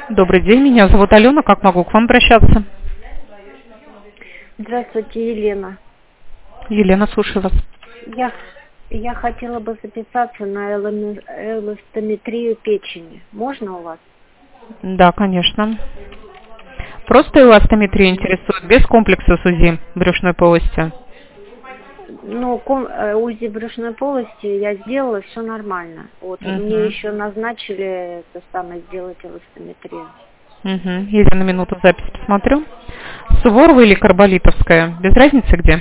Добрый день, меня зовут Алена. Как могу к вам обращаться? Здравствуйте, Елена. Елена, слушаю вас. Я хотела бы записаться на эластометрию печени. Можно у вас? Да, конечно. Просто эластометрия интересует, без комплекса с УЗИ брюшной полости. Ну, УЗИ брюшной полости я сделала, все нормально. Вот мне еще назначили это самое сделать эластометрию. Я на минуту запись посмотрю. Суворова или Карболитовская? Без разницы где?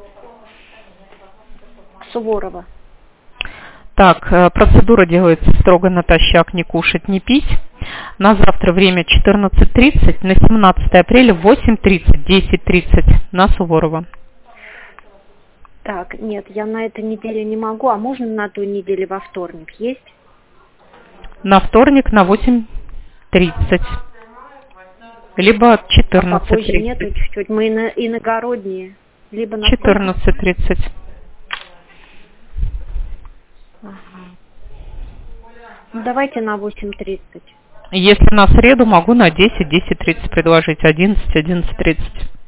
Суворова. Так, процедура делается строго натощак, не кушать, не пить. На завтра время 14:30, на 17 апреля 8:30, 10:30 на Суворова. Так, нет, я на этой неделе не могу, а можно на той неделе во вторник есть? На вторник на 8:30. Либо 14:30. А попозже нету чуть-чуть, мы иногородние. Либо на 14:30. Ага. Ну, давайте на 8:30. Если на среду, могу на 10, 10:30 предложить, 11, 11:30.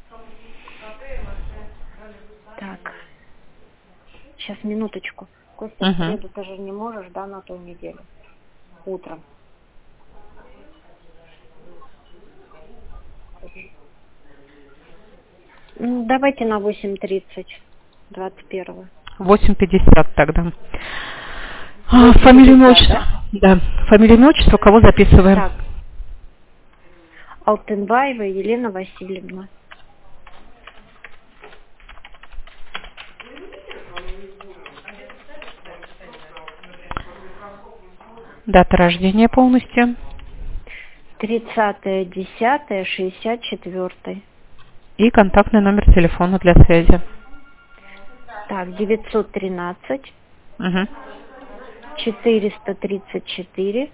Так, сейчас, минуточку. Костя, в среду ты же не можешь, да, на той неделе? Утром. Ну, давайте на 8:30, 21-го. 8:50 тогда. Фамилия, имя, отчество. Да, фамилия, имя, отчество, кого записываем? Так. Алтынбаева Елена Васильевна. Дата рождения полностью. 30.10.64. И контактный номер телефона для связи. Так, 913 434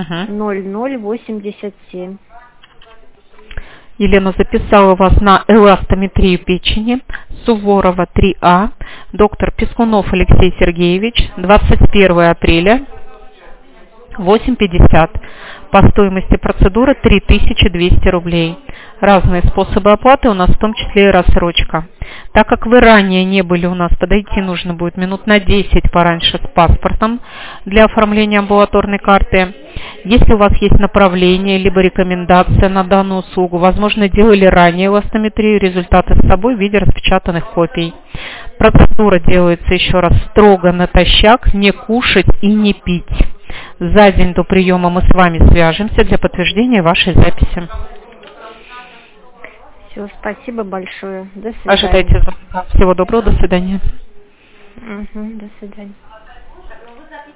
0087. Елена, записала вас на эластометрию печени. Суворова 3А. Доктор Пискунов Алексей Сергеевич. 21 апреля. 8:50. По стоимости процедуры 3200 рублей. Разные способы оплаты у нас, в том числе и рассрочка. Так как вы ранее не были у нас, подойти нужно будет минут на 10 пораньше с паспортом для оформления амбулаторной карты. Если у вас есть направление, либо рекомендация на данную услугу, возможно, делали ранее эластометрию, результаты с собой в виде распечатанных копий. Процедура делается, еще раз, строго натощак, не кушать и не пить. За день до приема мы с вами свяжемся для подтверждения вашей записи. Все, спасибо большое. До свидания. Ожидайте звонка. Всего доброго, до свидания. До свидания.